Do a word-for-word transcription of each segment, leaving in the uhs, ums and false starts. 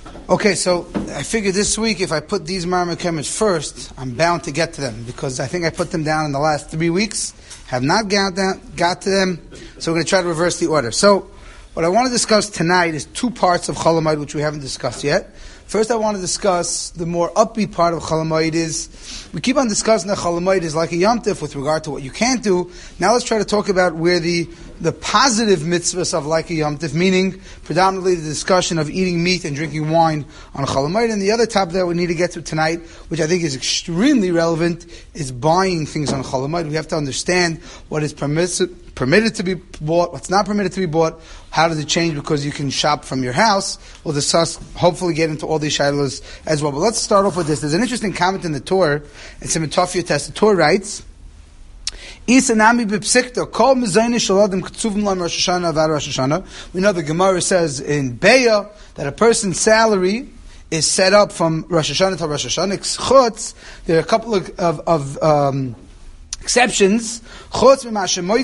Okay, so I figured this week if I put these Marmar Kemers first, I'm bound to get to them because I think I put them down in the last three weeks, have not got, down, got to them, so we're going to try to reverse the order. So, what I want to discuss tonight is two parts of Chol Hamoed which we haven't discussed yet. First, I want to discuss the more upbeat part of Chol Hamoed is, we keep on discussing that Chol Hamoed is like a Yom Tif with regard to what you can't do. Now let's try to talk about where the, the positive mitzvahs of like a Yom Tif, meaning predominantly the discussion of eating meat and drinking wine on Chol Hamoed. And the other topic that we need to get to tonight, which I think is extremely relevant, is buying things on Chol Hamoed. We have to understand what is permissible, permitted to be bought, what's not permitted to be bought, how does it change because you can shop from your house. We'll discuss, hopefully get into all these shilas as well. But let's start off with this. There's an interesting comment in the Torah. It's in Metafia Test. The Torah writes, Isanami b'psikta, kol mezayne shaladim k'tzuvim lam Rosh Hashanah avad Rosh Hashanah. We know the Gemara says in Beya that a person's salary is set up from Rosh Hashanah to Rosh Hashanah. Chutz, there are a couple of, of, of um, exceptions, except for the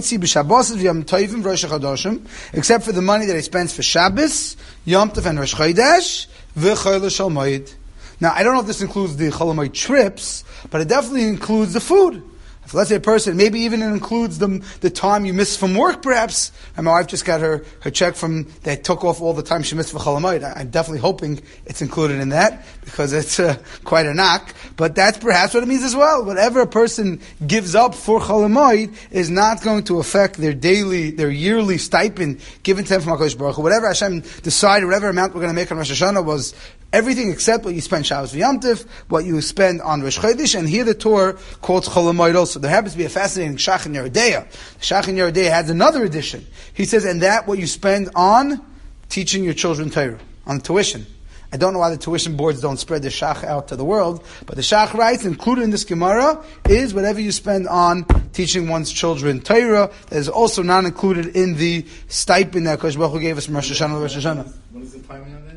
money that he spends for Shabbos, Yom Tov and Rosh Chodesh, v'chol shel moed. Now, I don't know if this includes the Chol Hamoed trips, but it definitely includes the food. If let's say a person, maybe even it includes the, the time you missed from work, perhaps. And my wife just got her, her check from, they took off all the time she missed for Chol Hamoed. I'm definitely hoping it's included in that, because it's uh, quite a knock. But that's perhaps what it means as well. Whatever a person gives up for Chol Hamoed is not going to affect their daily, their yearly stipend given to them from HaKadosh Baruch Hu. Whatever Hashem decided, whatever amount we're going to make on Rosh Hashanah was everything except what you spend Shabbos v'Yom Tov, what you spend on Rosh Chodesh, and here the Torah quotes Chol Hamoed also. There happens to be a fascinating Shach in Yeridea. The Shach in Yeridea has another addition. He says, and that what you spend on teaching your children Torah, on tuition. I don't know why the tuition boards don't spread the Shach out to the world, but the Shach writes, included in this Gemara, is whatever you spend on teaching one's children Torah. That is also not included in the stipend that Kosh Baruch Hu gave us from Rosh Hashanah to Rosh Hashanah. What is the timing on that?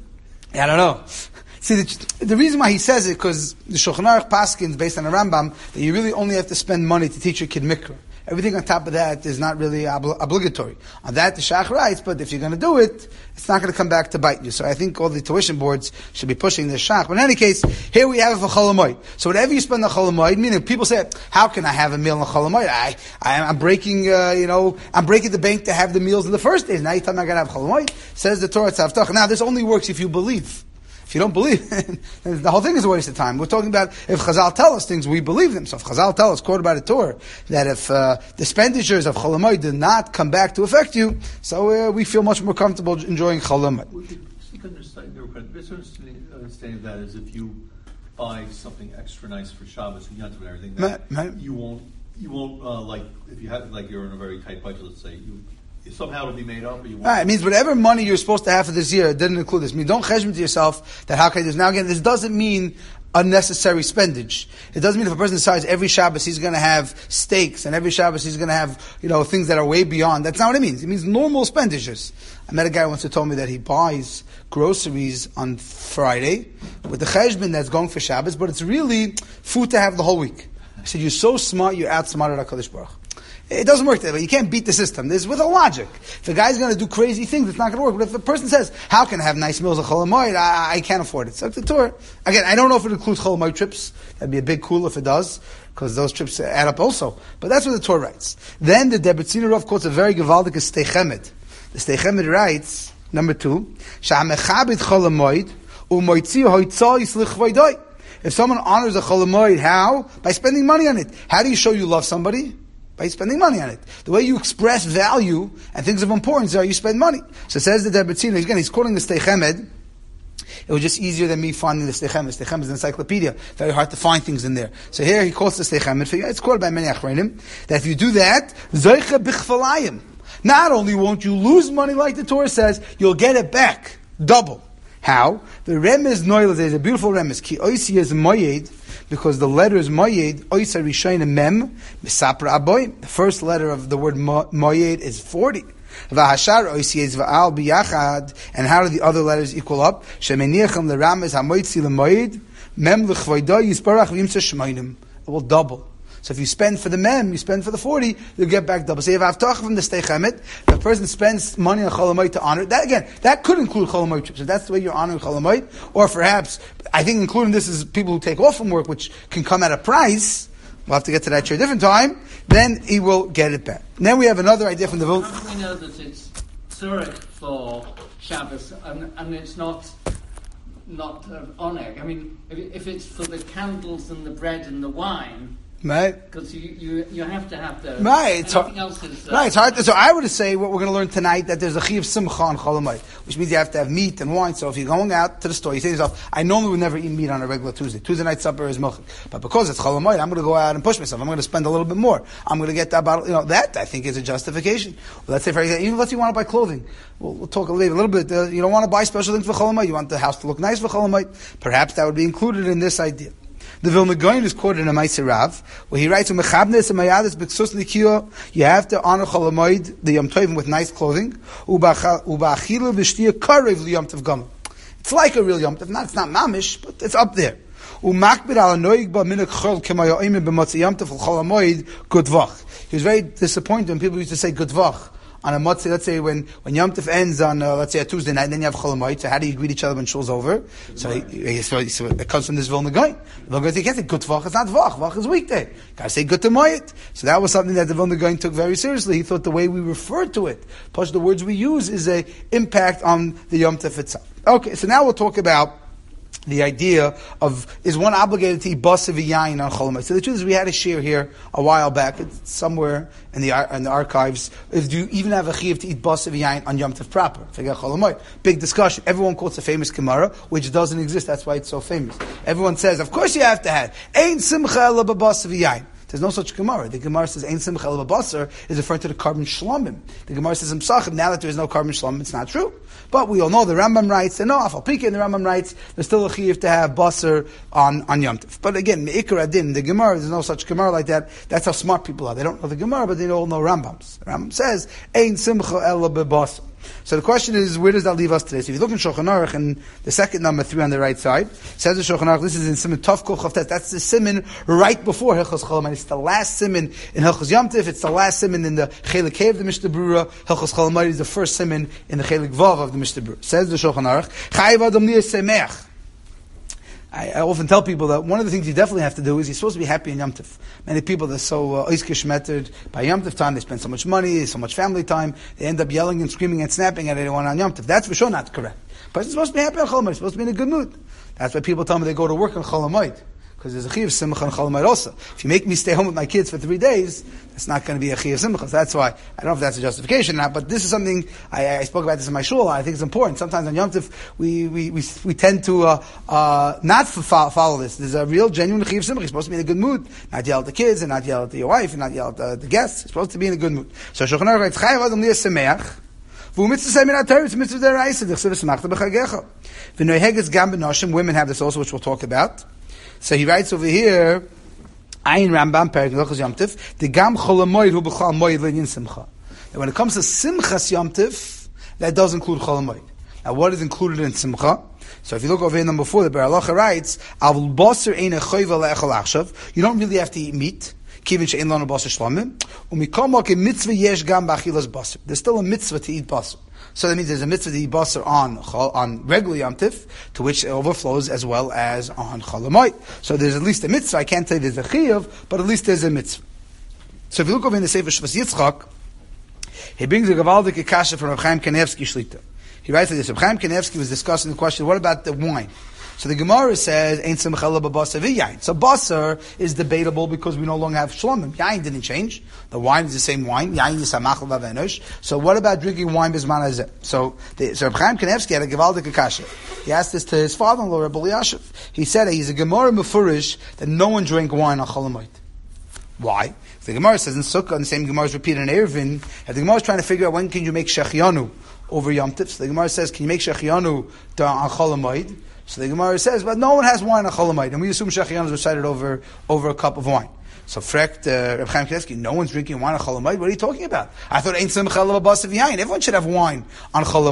I don't know. See, the, the reason why he says it, because the Shulchan Aruch paskins, based on the Rambam, that you really only have to spend money to teach your kid Mikra. Everything on top of that is not really obli- obligatory. On that, the Shach writes, but if you're going to do it, it's not going to come back to bite you. So I think all the tuition boards should be pushing the Shach. But in any case, here we have it for Chol Hamoed. So whatever you spend on Chol Hamoed, meaning people say, how can I have a meal on Chol Hamoed? I, I, I'm breaking, uh, you know, I'm breaking the bank to have the meals in the first days. Now you tell me I'm going to have Chol Hamoed? Says the Torah Tzavtach. Now this only works if you believe. If you don't believe, the whole thing is a waste of time. We're talking about if Chazal tell us things, we believe them. So if Chazal tell us, quoted by the Torah, that if uh, the expenditures of Chol Hamoed did not come back to affect you, so uh, we feel much more comfortable enjoying Chol Hamoed. We could understand, understanding that is if you buy something extra nice for Shabbos and Yom Tov and everything, that ma, ma, you won't, you won't uh, like if you have like you're in a very tight budget. Let's say you. Somehow it'll be made up. Or you won't. Right, it means whatever money you're supposed to have for this year, it didn't include this. I mean, don't cheshbon to yourself that how can I do this? Now again, this doesn't mean unnecessary spendage. It doesn't mean if a person decides every Shabbos he's going to have steaks and every Shabbos he's going to have, you know, things that are way beyond. That's not what it means. It means normal expenditures. I met a guy once who told me that he buys groceries on Friday with the cheshbon that's going for Shabbos, but it's really food to have the whole week. I said, you're so smart, you're outsmarted HaKadosh Baruch Hu. It doesn't work that way. You can't beat the system. This is with a logic. If a guy's going to do crazy things, it's not going to work. But if a person says, how can I have nice meals of Chol Hamoed? I, I can't afford it. So it's a tour. Again, I don't know if it includes Chol Hamoed trips. That'd be a big cool if it does, because those trips add up also. But that's what the Torah writes. Then the Debretziner Rav quotes a very gewaldige Stei Chemed. The Stei Chemed writes, number two, Sha'amechabit Chol Hamoed u'moitzi hoitzah yislich v'ydoi. If someone honors a Chol Hamoed, how? By spending money on it. How do you show you love somebody? By spending money on it. The way you express value and things of importance are you spend money. So it says the Debretziner, again, he's quoting the Stei Chemed. It was just easier than me finding the Stei Chemed. Stei Chemed is an encyclopedia. Very hard to find things in there. So here he quotes the Stei Chemed. It's quoted by many Achronim, that if you do that, Zoicha b'chvalayim. Not only won't you lose money like the Torah says, you'll get it back. Double. How? The Remez Noil, there's a beautiful Remez. Ki oisi is moyed, because the letter is moyed, oisa rishayna mem, misapra aboy. The first letter of the word moyed is forty. V'hashar oisi is v'al biyachad. And how do the other letters equal up? Shemeniachem l'ramez hamoitzi l'moyed, mem l'chvoido yisparach v'imsa shmoinim. It will double. So if you spend for the mem, you spend for the forty, you'll get back double. So you have avtach from the stei chemet. The person spends money on Chol Hamoed to honor that. Again, that could include Chol Hamoed trips. So that's the way you're honoring Chol Hamoed. Or perhaps, I think including this is people who take off from work, which can come at a price. We'll have to get to that at a different time. Then he will get it back. And then we have another idea from the Vilna. How do we know that it's tzurich for Shabbos and, and it's not not uh, oneg? I mean, if, if it's for the candles and the bread and the wine, right? Because you, you you have to have the right. It's hard, else is, uh, right. It's hard. To, so I would say what we're going to learn tonight that there's a chiv simcha on Chol Hamoed, which means you have to have meat and wine. So if you're going out to the store, you say to yourself, I normally would never eat meat on a regular Tuesday. Tuesday night supper is mochik, but because it's Chol Hamoed, I'm going to go out and push myself. I'm going to spend a little bit more. I'm going to get that bottle. You know, that I think is a justification. Well, let's say for example, even let's say you want to buy clothing. We'll, we'll talk a little, a little bit. Uh, you don't want to buy special things for Chol Hamoed. You want the house to look nice for Chol Hamoed. Perhaps that would be included in this idea. The Vilna Gaon is quoted in a Ma'aser Rav, where he writes, "Umechabnes amayades b'ksus likio." You have to honor Chol Hamoed, the Yom Tovim, with nice clothing. Uba'achilu v'shtia karev liyom tov gama. It's like a real Yom Tov. Not, it's not mamish, but it's up there. U'makbid al noig ba minik chol k'mayoim b'motzi Yom Tov Chol Hamoed gudvach. He was very disappointed when people used to say gudvach on a Motzei. Let's say when, when Yom Tov ends on, uh, let's say a Tuesday night, and then you have Chol Hamoed. So how do you greet each other when shul's over? So, he, so, so it comes from this Vilna Gaon. The Vilna Gaon, you can't say good vach, it's not vach. Vach is weekday. Gotta say good Hamoed. So that was something that the Vilna Gaon took very seriously. He thought the way we refer to it, plus the words we use, is a impact on the Yom Tov itself. Okay, so now we'll talk about the idea of, is one obligated to eat basa v'yayin on Chol Hamoed? So the truth is, we had a share here a while back, it's somewhere in the in the archives. If do you even have a chiyuv to eat basa v'yayin on Yom Tov proper? Forget Chol Hamoed. Big discussion. Everyone quotes a famous Gemara, which doesn't exist. That's why it's so famous. Everyone says, of course you have to have ein simcha ela b'basa v'yayin. There's no such Gemara. The Gemara says ein simcha ela b'basar is referring to the carbon shlomim. The Gemara says in Pesachim, now that there is no carbon shlomim, it's not true. But we all know the Rambam writes, and no, Afal Pika in the Rambam writes, there's still a chiyuv to have basar on, on Yom Tov. But again, Me'ikar Adin, the Gemara, there's no such Gemara like that. That's how smart people are. They don't know the Gemara, but they all know Rambams. The Rambam says, ein simcha ela b'basar. So the question is, where does that leave us today? So if you look in Shulchan Aruch, and the second number three on the right side, says the Shulchan Aruch, this is in Siman Tov Kol Chavtes. That's the Siman right before Hilchos Chol Hamoed. It's the last Siman in Hilchos Yom Tov. It's the last Siman in the Chelik Kei of the Mishnah Berurah. Hilchos Chol Hamoed is the first Siman in the Chelik Vav of the Mishnah Berurah. Says the Shulchan Aruch, Chayiv Adam Niyeh Semeach. I, I often tell people that one of the things you definitely have to do is you're supposed to be happy in Yom Tov. Many people, they're so oiskish mettered by Yom Tov time, they spend so much money, so much family time, they end up yelling and screaming and snapping at anyone on Yom Tov. That's for sure not correct. But you're supposed to be happy on Chol Hamoed, you're supposed to be in a good mood. That's why people tell me they go to work on Chol Hamoed. Because there's a chiyuv simcha on Chol Hamoed also. If you make me stay home with my kids for three days, that's not going to be a chiyuv simcha. So that's why, I don't know if that's a justification or not, but this is something, I, I spoke about this in my shul, I think it's important. Sometimes on Yom Tov, we, we, we, we tend to, uh, uh, not follow, follow this. There's a real, genuine chiyuv simcha. You're supposed to be in a good mood. Not yell at the kids, and not yell at your wife, and not yell at the, the guests. You're supposed to be in a good mood. So Shulchan Aruch writes, Chayav Adam Niyeh Semeach, V'u mitzvah say min ha-Torah, it's mitzvah deraisa, d'chsev v'samachta b'chagecha. V'noheges gam b'noshim, women have this also, which we'll talk about. So he writes over here, Ayin Rambam, Perek Hilchos Yom Tov, the gam Chol Hamoed hu b'chol moed l'inyan simcha. And when it comes to Simchas Yom Tov, that does include Chol Hamoed. Now what is included in Simcha? So if you look over here number four, the Ber Halacha writes, Avul Basar ein echayva le'echol achshav. You don't really have to eat meat. Kivin she'ein lanu basar shlomim. Umikol mokem mitzvah yesh gam b'achilas basar. There's still a mitzvah to eat basar. So that means there's a mitzvah to eat basar on on regular Yom Tov, to which it overflows as well as on Chol Hamoed. So there's at least a mitzvah. I can't say there's a chiyuv, but at least there's a mitzvah. So if you look over in the Sefer Shvas Yitzchak, he brings a gewaldige kasha from Reb Chaim Kanevsky Shlita. He writes like this: Reb Chaim Kanevsky was discussing the question, what about the wine? So the Gemara says, "Ein simcha ela b'basar v'yayin." So basar is debatable because we no longer have shlomim. Yayin didn't change. The wine is the same wine. Yayin is samachal v'avenosh. So what about drinking wine b'zman hazeh? So the, so Reb Chaim Kanevsky had a gewaldige kasha. He asked this to his father-in-law, Reb Eliashiv. He said he's a Gemara mefurish that no one drank wine on Chol Hamoed. Why? The Gemara says in Sukkah, and the same Gemara is repeated in Eruvin, that the Gemara is trying to figure out when can you make shechianu over Yom Tov. So the Gemara says, can you make shechianu on Chol Hamoed? So the Gemara says, but no one has wine on Chol Hamoed, and we assume shechianu is recited over over a cup of wine. So frekt uh, Reb Chaim Kanevsky, no one's drinking wine on Chol Hamoed. What are you talking about? I thought ein simcha ela b'basar v'yayin. Everyone should have wine on Chol Hamoed.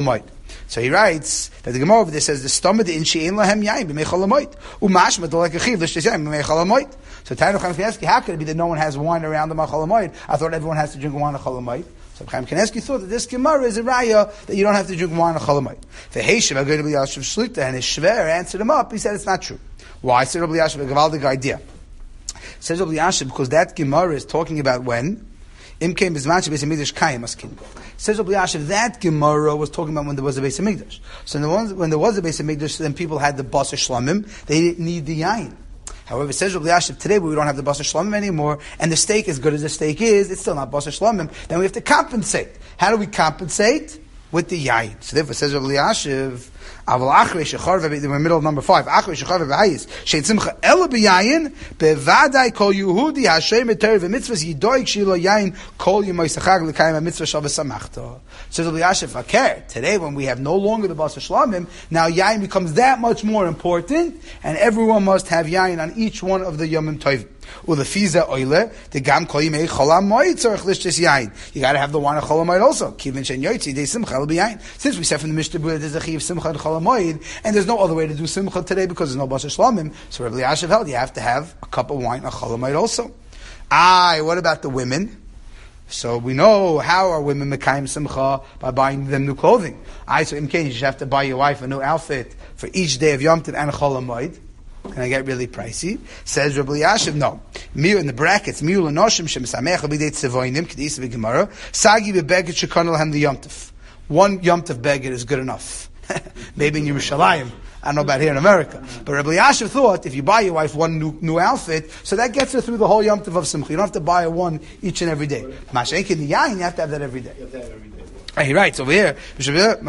So he writes that the Gemara over there says the stomach the inshi ein lahem yain b'meichal hamoed umashma the like a chiv l'shtes yain b'meichal hamoed. So Tanu Chaim Kanievsky, how could it be that no one has wine around the meichal hamoed? I thought everyone has to drink wine at chol hamoed. So Chaim Kanievsky thought that this Gemara is a raya that you don't have to drink wine at chol hamoed. The Heishav Agay Rabbi Yashiv Shlita and his Shver answered him up. He said it's not true. Why? Said Rabbi Yashiv a gavaldig idea. Says Rabbi Yashiv because that Gemara is talking about when. Im came bizman shebeis hamikdash kayim askin. Says Rabbi Yashiv that Gemara was talking about when there was a Beis Hamikdash. So when there was, when there was a Beis Hamikdash, then people had the basar shlamim. They didn't need the yain. However, says Rabbi Yashiv today we don't have the basar shlamim anymore, and the steak, as good as the steak is, it's still not basar shlamim. Then we have to compensate. How do we compensate? With the yain. So therefore, says Rabbi Yashiv, Aval achrei shecharve, in the middle of number five, achrei shecharve b'hayis, shein simcha ela b'yayin, bevadai kol Yehudi hashem eter v'mitzvahs yidoik shilo yayin kol yemoi sachag l'kayim ha-mitzvah shal v'samachto. Says Rabbi Yashiv, okay, today when we have no longer the basar shlamim, now yayin becomes that much more important, and everyone must have yayin on each one of the yomim tovim. Ulefiza oile the gam kol yimei cholam moed tzarich lishtes yain. You got to have the wine of cholam moed also. Kivin shen yoytzi de simcha el b'yain. Since we said from the Mishnah there's a chiv simcha and cholam moed, and there's no other way to do simcha today because there's no basar shlamim. So Rabbi Yashiv held you have to have a cup of wine of cholam moed also. Ah, what about the women? So we know how are women mekayim simcha by buying them new clothing. I so in case you have to buy your wife a new outfit for each day of Yom Tov and cholam moed. Can I get really pricey? Says Rabbi Yashiv, no. Miu in the brackets, miu l'noshim shemisamech l'bidei tzevoinim, k'dis v'gemara, sagi b'beged shekon l'hem the yomtiv. One yomtiv beged is good enough. Maybe in Yerushalayim. I don't know about here in America. But Rabbi Yashiv thought, if you buy your wife one new, new outfit, so that gets her through the whole yomtiv of simcha. You don't have to buy her one each and every day. Mashenk in the yain, you have to have that every day. You have to have every day. He writes over here, meaning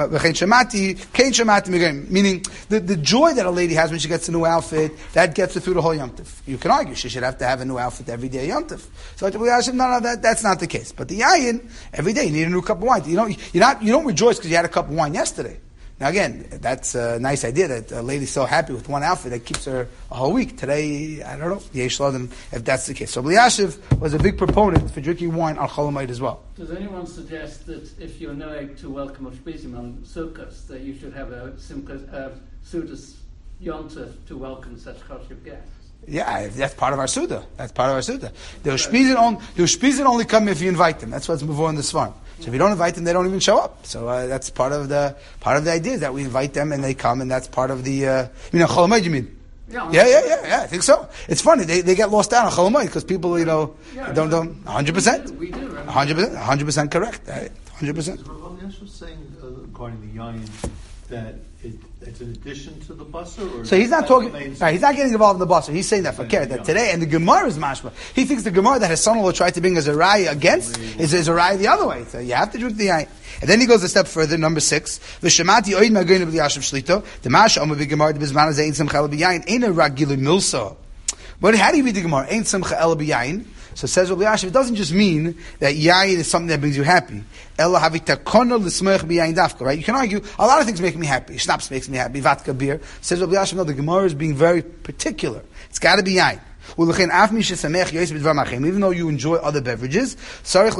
the, the joy that a lady has when she gets a new outfit, that gets her through the whole Yom Tov. You can argue she should have to have a new outfit every day Yom Tov. So no, no, that, that's not the case. But the yayin, every day you need a new cup of wine. You don't, you're not, you don't rejoice because you had a cup of wine yesterday. Now again, that's a nice idea that a lady's so happy with one outfit that keeps her a whole week. Today, I don't know, Yesh Ladim, if that's the case. So Rabbi Yashiv was a big proponent for drinking wine on Chol Hamoed as well. Does anyone suggest that if you're knowing to welcome a Shpizim on Sukkot, that you should have a Simchas, uh, Sudas Yontif to welcome such Choshev guests? Yeah, that's part of our Suda. That's part of our Suda. The Shpizin only, the Shpizin only come if you invite them. That's what's before in the Svarm. So if you don't invite them, they don't even show up. So uh, that's part of the part of the idea is that we invite them and they come, and that's part of the. Uh, you know, Chol Hamoed, you mean? Yeah, yeah, yeah, yeah, yeah. I think so. It's funny they they get lost out on Chol Hamoed because people, you know, yeah, don't don't hundred percent. We do. Hundred percent, hundred percent correct. Hundred percent. Is Rabbi Yashiv saying uh, regarding the yayin that it, it's an addition to the basar? Or So he's not talking. Remains, Right, he's not getting involved in the basar. He's saying that for care that today, and the Gemara is mashma. He thinks the Gemara that his son-in-law tried to bring as a raya against is, is a raya the other way. So you have to drink the yain. And then he goes a step further, number six. V'shemati oid magoyin Rabbi Yashiv shlito. The masha omer b'Gemara b'zman hazeh ein simcha el b'yayin ein a ragilu milsa. But how do you read the Gemara? Ein simcha el b'yayin. So says Rabbi Yashiv, it doesn't just mean that yayin is something that brings you happy. Ela havitakono l'smech b'yayin dafka. Right? You can argue a lot of things make me happy. Schnapps makes me happy. Vodka, beer. Says Rabbi Yashiv, no, the Gemara is being very particular. It's got to be yayin. Even though you enjoy other beverages, you got to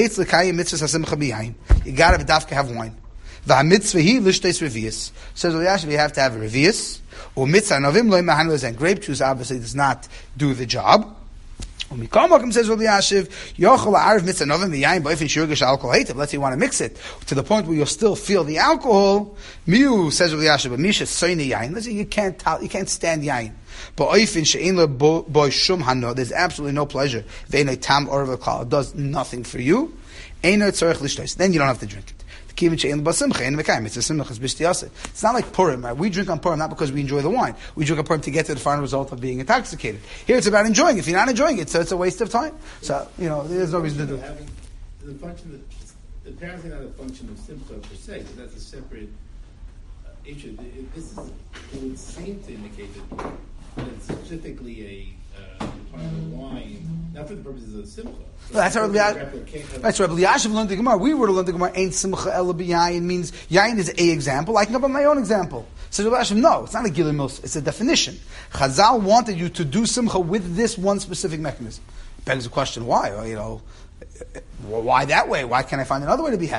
dafka have wine. Says Rabbi Yashiv, you have to have a revius. And grape juice obviously does not do the job. Says Rabbi Yashiv, let's say you want to mix it to the point where you'll still feel the alcohol. Miu says Rabbi Yashiv, but misha soine yain. Let's say you can't you can't stand yain. But there's absolutely no pleasure. It does nothing for you. Then you don't have to drink it. It's not like Purim. Right? We drink on Purim not because we enjoy the wine. We drink on Purim to get to the final result of being intoxicated. Here it's about enjoying. If you're not enjoying it, so it's a waste of time. So, you know, there's no reason to do it. Having the function of, the apparently not a function of simcha per se, but that's a separate uh, issue. This is, it would seem to indicate that it's specifically a uh, part of the wine, not for the purposes of simcha. Well, that's Rabbi Yashiv. That's Rabbi Yashiv learned the Gemara. We would have learned the Gemara. Ain't simcha ela b'yayin means yayin is a example. I can come up with my own example. So Rabbi Yashiv, no, it's not a gilui milsa. It's a definition. Chazal wanted you to do simcha with this one specific mechanism. Begs the question, why? Well, you know, why that way? Why can't I find another way to be happy?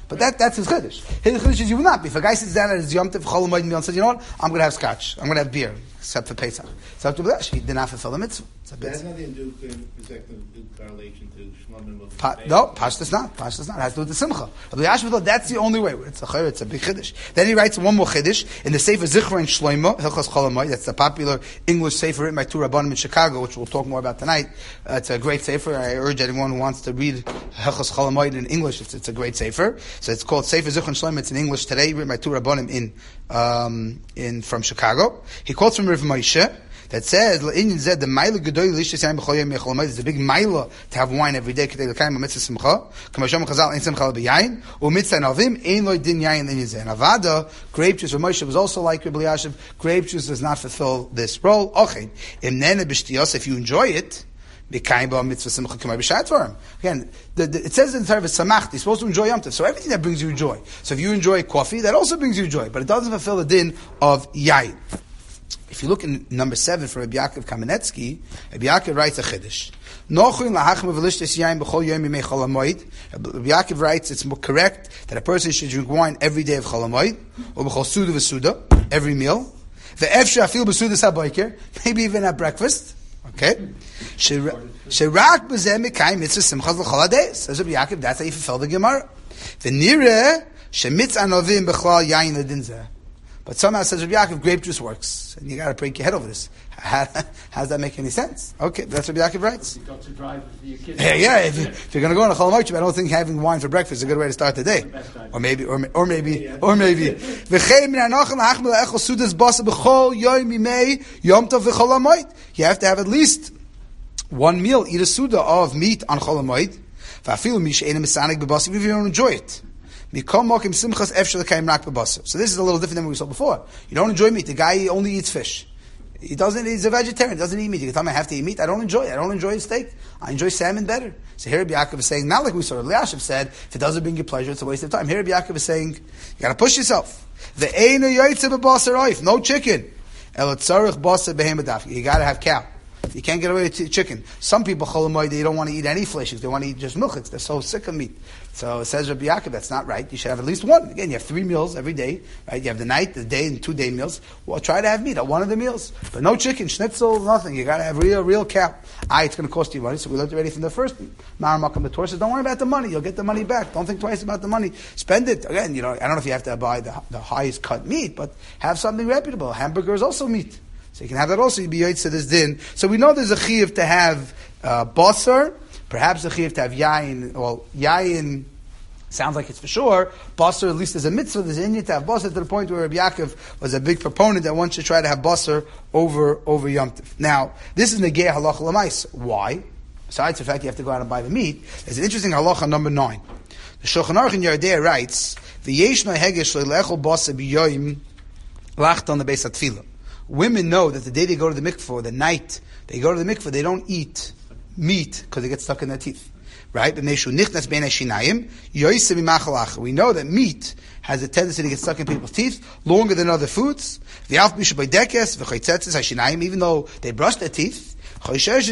But that, that's his chiddush. His chiddush is you will not be. If a guy sits down at his Yom Tov, Chol Hamoed meal and says, you know what, I'm going to have scotch. I'm going to have beer, except for Pesach. So after that, he did not fulfill the mitzvah. That has nothing to do with respect to correlation to Shmamim. Pa, no, Pashtas not. Pashtas not. It has to do with the Simcha. Rabbi Yashiv thought that's the only way. It's a it's a big chiddush. Then he writes one more chiddush in the Sefer Zichron Shloimo Hilchos Chol Hamoed. That's the popular English sefer written by two Rabbanim in Chicago, which we'll talk more about tonight. Uh, it's a great sefer. I urge anyone who wants to read Hilchos Chol Hamoed in English. It's, it's a great sefer. So it's called Sefer Zichron Shloimo. It's in English today, written by two Rabbanim in um, in from Chicago. He quotes from Rav Moshe that says, "L'inyan zed the ma'ila gedoy l'ishtes yayim b'chol yom yechol hamoed." It's a big ma'ila to have wine every day. K'tei l'kayim b'mitzvah simcha. K'mashom chazal ein simcha b'yayin u'mitzvah novim ein lo din yayin l'inyan zed. Avada grape juice. Rav Moshe was also like Rabbi Yashiv. Grape juice does not fulfill this role. Okay, imnene b'shtiyos. If you enjoy it, b'kayim b'mitzvah simcha k'may b'shat for him. Again, the, the, it says in the Torah samachti. You're supposed to enjoy Yom Tov. So everything that brings you joy. So if you enjoy coffee, that also brings you joy, but it doesn't fulfill the din of yayin. If you look in number seven for Rabbi Yaakov Kamenetsky, Rabbi Yaakov writes a chiddush. Rabbi Yaakov writes it's more correct that a person should drink wine every day of Chol Hamoed, or b'chol suda v'suda, every meal. Ve'efshe afil b'suda sabayker, maybe even at breakfast. Okay. Sherak b'zeh mikayim mitzvah simchas l'chol hadayis. Says Rabbi Yaakov, that's how you fulfill the Gemara. V'nireh shemitz anovim b'chlal yayin l'din zeh. But somehow says Rabbi Yaakov, grape juice works. And you got to break your head over this. How, how does that make any sense? Okay, that's what Rabbi Yaakov writes. You've got to drive with your kids. Yeah, yeah. If, you, if you're going to go on a Chol Hamoed, I don't think having wine for breakfast is a good way to start the day. Or maybe, or, or maybe, or maybe. You have to have at least one meal, eat a suda of meat on Chol Hamoed. Even if you don't enjoy it. So this is a little different than what we saw before. You don't enjoy meat. The guy only eats fish. He doesn't. He's a vegetarian. He doesn't eat meat. You can tell him I have to eat meat. I don't enjoy it. I don't enjoy steak. I enjoy salmon better. So here Rabbi Yaakov is saying, not like we saw Rabbi Yashiv said, if it doesn't bring you pleasure, it's a waste of time. Here Rabbi Yaakov is saying, you got to push yourself. No chicken. You got to have cow. You can't get away with chicken. Some people, Chol Hamoed, they don't want to eat any flesh. They want to eat just milchets. They're so sick of meat. So it says Rabbi Yaakov, that's not right. You should have at least one. Again, you have three meals every day, right? You have the night, the day, and two day meals. Well, try to have meat at one of the meals. But no chicken, schnitzel, nothing. You got to have real, real cow. Ah, it's going to cost you money. So we learned already from the first Maramakam. The Torah says, don't worry about the money. You'll get the money back. Don't think twice about the money. Spend it. Again, you know, I don't know if you have to buy the, the highest cut meat, but have something reputable. Hamburger is also meat. So you can have that also. You'd be yoytz to this din. So we know there's a chiyuv to have uh, basar. Perhaps a chiyuv to have yayin. Well, yayin sounds like it's for sure. Basar, at least there's a mitzvah. There's an inyan to have basar to the point where Rabbi Yaakov was a big proponent that one should try to have basar over over Yom Tov. Now, this is negei halacha l'mais. Why? Besides the fact you have to go out and buy the meat, there's an interesting halacha number nine. The Shulchan Aruch in Yerdei writes, "V'yesh no hegesh le'lechol basar b'yoyim lacht on the beis hatfilah." Women know that the day they go to the mikveh, the night they go to the mikveh, they don't eat meat because they get stuck in their teeth. Right? We know that meat has a tendency to get stuck in people's teeth longer than other foods. Even though they brush their teeth, we're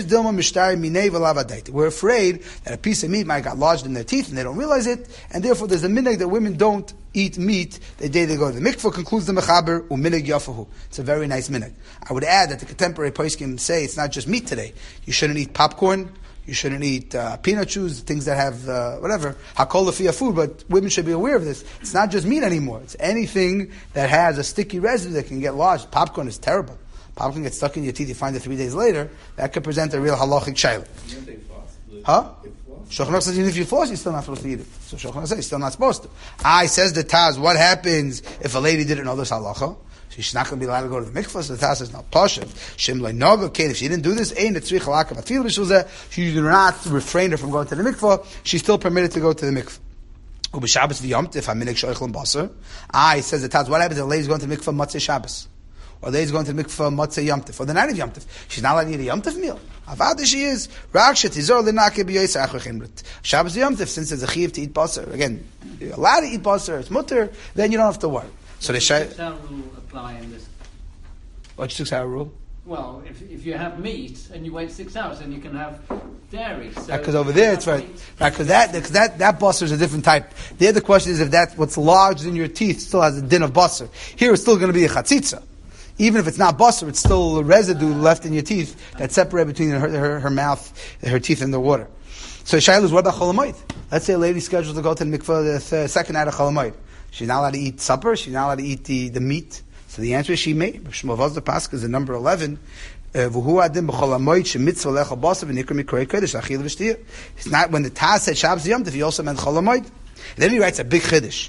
afraid that a piece of meat might got lodged in their teeth and they don't realize it, and therefore there's a minhag that women don't eat meat the day they go to the mikveh. Concludes the mechaber u'minhag yafahu. It's a very nice minhag. I would add that the contemporary poskim say it's not just meat today. You shouldn't eat popcorn. You shouldn't eat uh, peanut chews, things that have uh, whatever hakol lefiyah food. But women should be aware of this. It's not just meat anymore. It's anything that has a sticky residue that can get lodged. Popcorn is terrible. Popcorn gets stuck in your teeth. You find it three days later. That could present a real halachic shayla. Huh? Shulchan Aruch says even if you floss, you're still not supposed to eat it. So Shulchan Aruch says you're still not supposed to. I says the Taz, what happens if a lady didn't know this halacha? She's not going to be allowed to go to the mikvah. So the Taz says no. Pashav Shem le'nog. Okay, if she didn't do this, ain't it tzrich halakav afilu b'shulzeh. She did not refrain her from going to the mikvah. She's still permitted to go to the mikvah. Ub'Shabbos v'Yom Tov haminig shoichlem basar. I says the Taz, what happens if a lady's going to the mikvah Motzei Shabbos? Or the lady's going to the mikvah Motzei Yom Tov, or the night of Yom Tov? She's not allowed to eat a Yom Tov meal. Avada she is. Rakshet izor l'nake b'yoyis achrechin. Shabbos Yom Tov, since there's a chiyuv to eat basar. Again, you're allowed to eat basar. It's mutter. Then you don't have to worry. So the Does that rule apply in this? What you took our rule? well, if if you have meat and you wait six hours, then you can have dairy. Because So right, over there it's right. meat- Right, because that, because that, that basar is a different type. There the question is if that's what's lodged in your teeth still has a din of basar. Here it's still going to be a chatzitza. Even if it's not basar, it's still a residue left in your teeth that's separated between her, her, her mouth, her teeth and the water. So Shailu is, what about cholamoid? Let's say a lady scheduled to go to the mikveh the th- second night of cholamoid. She's not allowed to eat supper. She's not allowed to eat the, the meat. So the answer is she may. Shmuel Vaz the Pasuk is in number eleven. It's not when the Taz said Shabbos Yom Tov, he also meant cholamoid. Then he writes a big chiddush.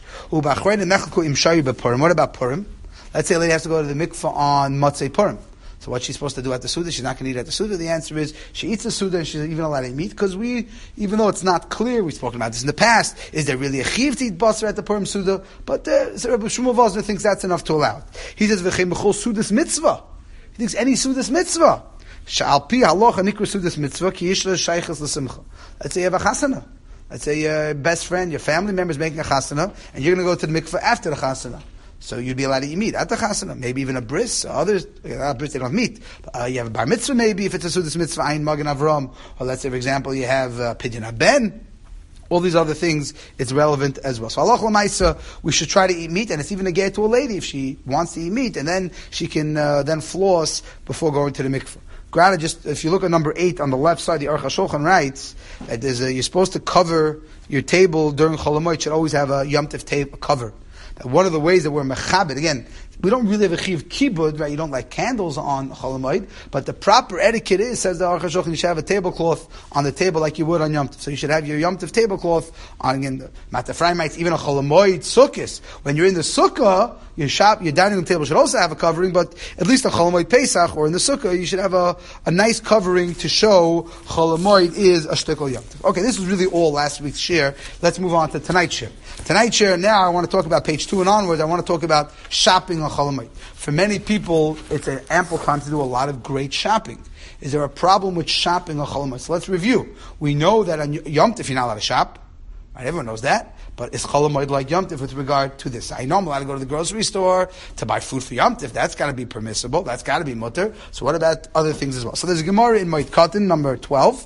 What about Purim? Let's say a lady has to go to the mikveh on Motzei Purim. So what's she supposed to do at the Suda? She's not going to eat at the Suda. The answer is she eats the Suda and she's even allowed to eat meat, because we, even though it's not clear, we've spoken about this in the past, is there really a chiv to eat basar at the Purim Suda? But uh, so Rabbi Shmuel Vosner thinks that's enough to allow it. He says, V'chein b'chol Sudas mitzvah. He thinks any Sudas mitzvah. Sha'al pi halocha nikra Sudas mitzvah ki yishla shaychas l'simcha. Let's say you have a chasana. Let's say your best friend, your family member is making a chasana, and you're going to go to the mikveh after the chasana. So you'd be allowed to eat meat at the chasana, maybe even a bris. Others, uh, bris they don't have meat. Uh, you have a bar mitzvah, maybe if it's a sudas mitzvah, ayin magen avram. Or let's say, for example, you have uh, pidyon haben. All these other things, it's relevant as well. So halach l'maisa, we should try to eat meat, and it's even a get to a lady if she wants to eat meat, and then she can uh, then floss before going to the mikveh. Granted, just if you look at number eight on the left side, the Aruch HaShulchan writes that there's a, you're supposed to cover your table during Chol Hamoed. Should always have a Yom Tov table cover. One of the ways that we're mechabed, again, we don't really have a chiv kibud, right? You don't light candles on Chol Hamoed, but the proper etiquette is, says the Aruch HaShulchan, you should have a tablecloth on the table like you would on Yom Tov. So you should have your Yom Tov tablecloth on, again, the Matafraimites, even a Chol Hamoed sukkahs. When you're in the sukkah, your shop, your dining room table should also have a covering, but at least on Chol Hamoed Pesach or in the sukkah, you should have a, a nice covering to show Chol Hamoed is a shtickle Yom Tov. Okay, this was really all last week's share. Let's move on to tonight's share. Tonight's share, now I want to talk about page two and onwards. I want to talk about shopping on Chol Hamoed. For many people, it's an ample time to do a lot of great shopping. Is there a problem with shopping on Chol Hamoed? So let's review. We know that on Yom Tov you're not allowed to shop. Right? Everyone knows that. But is Chol Hamoed like Yom Tov with regard to this? I know I'm allowed to go to the grocery store to buy food for Yom Tov. That's got to be permissible. That's got to be mutter. So what about other things as well? So there's a Gemara in Moed Katan, number twelve.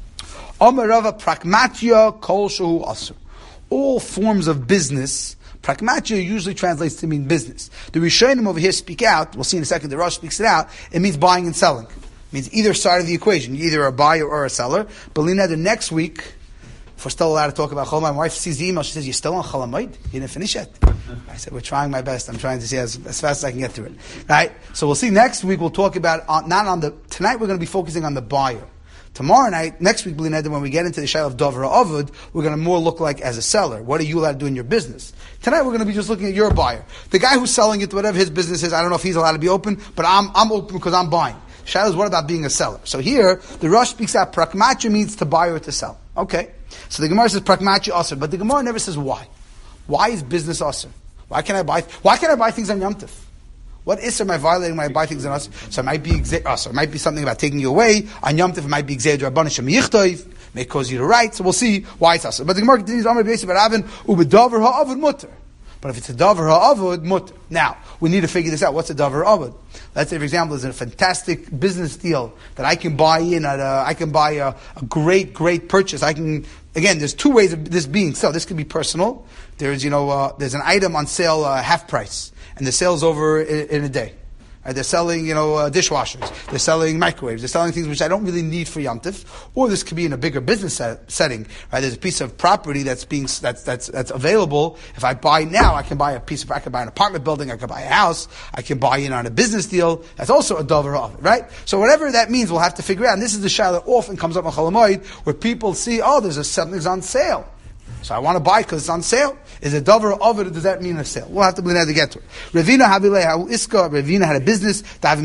Omer Rava pragmatia kol shehu asur. All forms of business, pragmatia usually translates to mean business. The Rishonim over here speak out, we'll see in a second, the Rosh speaks it out, it means buying and selling. It means either side of the equation, you're either a buyer or a seller. But Lina, the next week, if we're still allowed to talk about Chol Hamoed, my wife sees the email, she says, you're still on Chol Hamoed? You didn't finish yet? I said, we're trying my best, I'm trying to see as, as fast as I can get through it. Right? So we'll see next week, we'll talk about, uh, not on the, tonight we're going to be focusing on the buyer. Tomorrow night, next week, when we get into the Shayla of Dover Avud, we're going to more look like as a seller. What are you allowed to do in your business? Tonight, we're going to be just looking at your buyer. The guy who's selling it, whatever his business is, I don't know if he's allowed to be open, but I'm I'm open because I'm buying. Shayla is what about being a seller? So here, the Rosh speaks out, pragmatia means to buy or to sell. Okay. So the Gemara says pragmatia asr, but the Gemara never says why. Why is business asr? Why can I buy, why can I buy things on Yom Tov? What is am I violating when I buy things on us? So it might be us. It might be something about taking you away. On Yom Tov, it might be Gzeir Rabbanan Shem Yichtov. May cause you to write. So we'll see why it's us. But the Gemara continues, Amar B'Yosef B'Ravin, U'B'Davar Ha'avud Mutter. But if it's a Davar Ha'avud, Mutter. Now, we need to figure this out. What's a Davar Ha'avud? Let's say, for example, there's a fantastic business deal that I can buy in at a, I can buy a, a great, great purchase. I can, again, there's two ways of this being so. This could be personal. There's, you know, uh, there's an item on sale, uh, half price. And the sale's over in, in a day. Right? They're selling, you know, uh, dishwashers. They're selling microwaves. They're selling things which I don't really need for Yom Tov. Or this could be in a bigger business set, setting. Right? There's a piece of property that's being that's that's that's available. If I buy now, I can buy a piece of. I can buy an apartment building. I can buy a house. I can buy in on a business deal. That's also a davar ha'avud, right? So whatever that means, we'll have to figure out. And this is the shayla that often comes up on Chol Hamoed, where people see, oh, there's a something's on sale. So I want to buy because it's on sale. Is it davar of it, or does that mean a sale? We'll have to believe that to get to it. Ravina Havileha Iska, Ravina had a business, that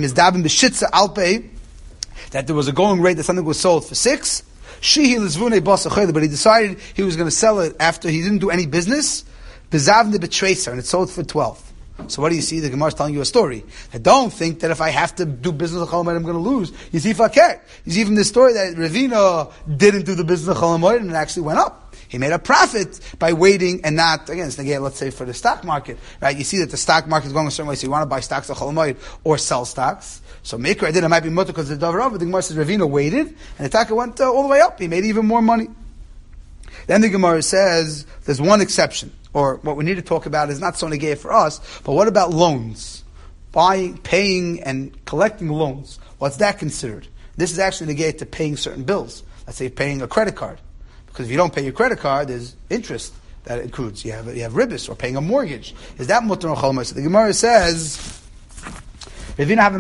there was a going rate that something was sold for six. Shehi Lizvune Basachayla, but he decided he was going to sell it after he didn't do any business. Bezavne Betracer, and it sold for twelve. So what do you see? The Gemara is telling you a story. I don't think that if I have to do business of Chol Hamoed, I'm going to lose. You see, fakir. You see from this story that Ravina didn't do the business of Chol Hamoed and it actually went up. He made a profit by waiting and not, again, it's again, let's say for the stock market, right? You see that the stock market is going a certain way, so you want to buy stocks of Chol Hamoed or sell stocks. So Maker, I did, it might be mutter because the Davar Rav, but the Gemara says Ravina waited, and the Taka went uh, all the way up. He made even more money. Then the Gemara says there's one exception, or what we need to talk about is not so negay for us, but what about loans? Buying, paying, and collecting loans. What's that considered? This is actually negay to paying certain bills. Let's say paying a credit card. Because if you don't pay your credit card, there's interest that accrues. You have you have ribis, or paying a mortgage. Is that mutter or chol? So the Gemara says, Ravina have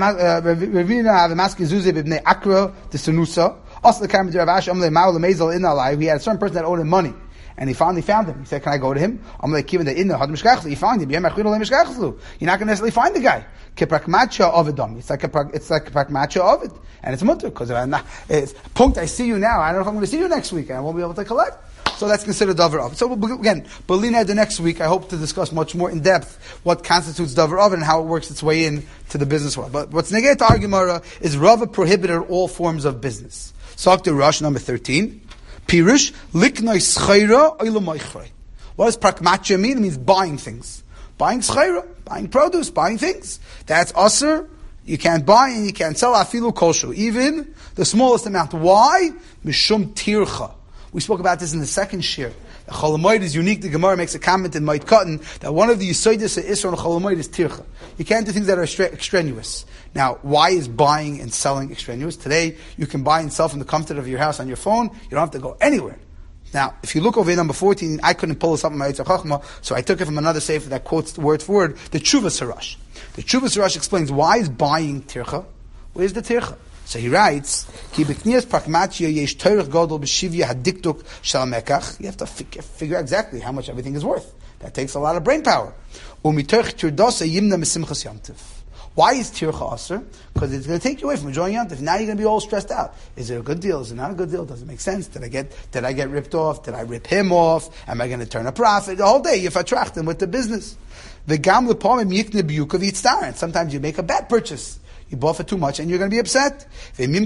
a masking zuze b'bnei akra the sunusa. Also, the Karim Rav Ashi Amle Ma'ul Mezel in alive. We had a certain person that owed him money, and he finally found him. He said, "Can I go to him?" Amle Kivin the Inna Had Mishkachlu. He found him. You're not going to necessarily find the guy. Keprakmacha of it. It's like a it's like a prakmacha of it, and it's mutter because it's punkt. I see you now. I don't know if I'm going to see you next week, and I won't be able to collect. So that's considered davar of. So again, Belina the next week, I hope to discuss much more in depth what constitutes davar of and how it works its way in to the business world. But what's negate to Gemara is Rava prohibited all forms of business. Sakta Rush number thirteen. Pirush liknoi schayra oilamoichrei. What does prakmatcha mean? It means buying things, buying schayra, buying produce, buying things. That's aser. You can't buy and you can't sell afilu koshu, even the smallest amount. Why? Mishum tircha. We spoke about this in the second shir. The Chol Hamoed is unique. The Gemara makes a comment in Moed Katan that one of the Yisodis of Isra and Chol Hamoed is tircha. You can't do things that are extraneous. Now, why is buying and selling extraneous? Today, you can buy and sell from the comfort of your house on your phone. You don't have to go anywhere. Now, if you look over here, number fourteen, I couldn't pull this up in my Yitzhak Chachma, so I took it from another sefer that quotes word for word the Tshuva Sarash. The Tshuva Sarash explains why is buying tircha? Where's the tircha? So he writes, Ki b'kniyas prakmatya yesh teirach gadol b'shivya hadiktuk shel mekach. You have to figure, figure out exactly how much everything is worth. That takes a lot of brain power. U'mitoich tirdasa yimna mesimchas yamtiv. Why is tircha aser? Because it's going to take you away from enjoying yamtiv. Now you're going to be all stressed out. Is it a good deal? Is it not a good deal? Does it make sense? Did I get did I get ripped off? Did I rip him off? Am I going to turn a profit? The whole day you're attracting with the business. V'gam l'pomim yikne biyuka v'yitztaran. Sometimes you make a bad purchase. You bought for too much and you're going to be upset. So he has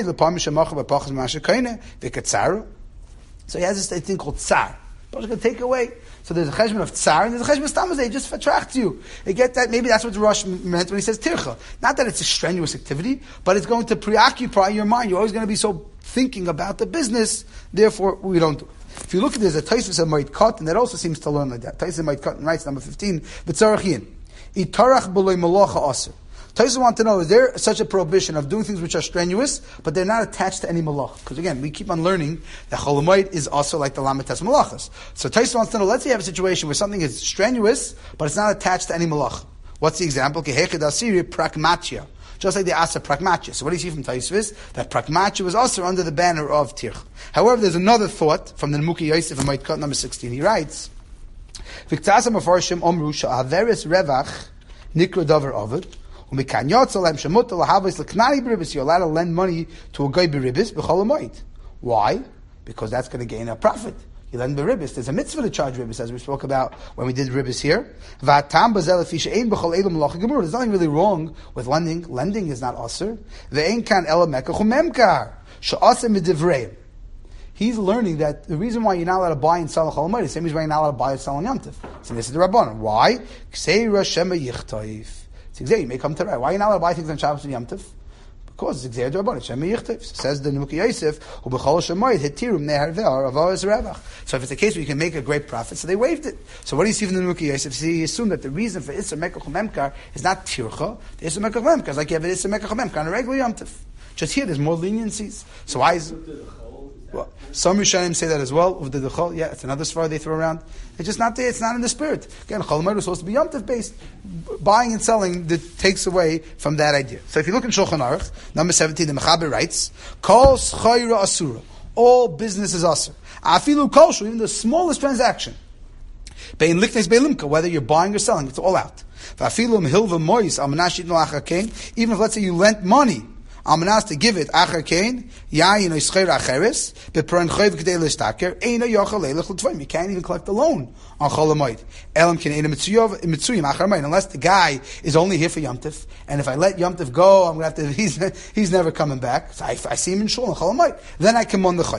this thing called tsar. It's going to take away. So there's a cheshbon of tsar and there's a cheshbon of stamazeh. It just attracts you. You get that? Maybe that's what Rosh meant when he says tircha. Not that it's a strenuous activity, but it's going to preoccupy your mind. You're always going to be so thinking about the business. Therefore, we don't do it. If you look at there's a Taisvis of Moed Katan that also seems to learn like that. Taisvis of Moed Katan writes number fifteen. B'tzarachin itarach b'loy malacha aser. Taisvis want to know, is there such a prohibition of doing things which are strenuous, but they're not attached to any malach? Because again, we keep on learning that Chol Hamoed is also like the Lamites malachas. So Taisvis wants to know, let's say you have a situation where something is strenuous, but it's not attached to any malach. What's the example? Kehechid asiri prakmatya. Just like the asa prakmatya. So what do you see from Taisvis? That prakmatya was also under the banner of tirch. However, there's another thought from the Nemuki Yosef in Moed Katan number sixteen. He writes, V'ktasa mafarshim omru sha'averes revach nikra davar ovid. You're allowed to lend money to a guy beribis b'chol hamoed. Why? Because that's going to gain a profit. You lend beribis. There's a mitzvah to charge ribis, as we spoke about when we did ribis here. There's nothing really wrong with lending. Lending is not aser. He's learning that the reason why you're not allowed to buy and sell a chol hamoed is the same reason why you're not allowed to buy and sell on Yom Tov. So this is the Rabbanan. Why? It's exactly, you may come to right. Why are you not allowed to buy things on Shabbos and Yom Tov? Because it's exactly Rabbanan. Shema Yichtav. Says the Nemuki Yosef, Ubechol Shemoyed Hitirum Neher Ve'ar Avos Revach. So if it's a case where you can make a great profit, so they waived it. So what do you see from the Nemuki Yosef? See, you assume that the reason for Isser Mekach Memkar is not Tircha. The Isser Mekach Memkar is like you have an Isser Mekach Memkar on a regular Yom Tov. Just here, there's more leniencies. So why is... Well, some Rishonim say that as well. Of the Dechol, yeah, it's another svar they throw around. It's just not there. It's not in the spirit. Again, Chol Hamoed is supposed to be Yom Tov based. Buying and selling that takes away from that idea. So if you look in Shulchan Aruch, number seventeen, the Mechaber writes, Kol schayra asura. All business is asur. Afilu kolshu, even the smallest transaction. Bein liknes bein limka, whether you're buying or selling, it's all out. V'afilu mhilva mois al menashit no achar kain. Even if, let's say, you lent money. Almanas to give it achar kain yayin oischayr acheres beperon chayv k'dei l'staker eina yochel leilach l'tvoim. You can't even collect a loan on Chol Hamoed. Elam ken eina mitzuyim achar hamoed, unless the guy is only here for Yom Tov, and if I let Yom Tov go, I'm going to have to. He's he's never coming back. So I, I see him in shul on Chol Hamoed, then I come on the chayv.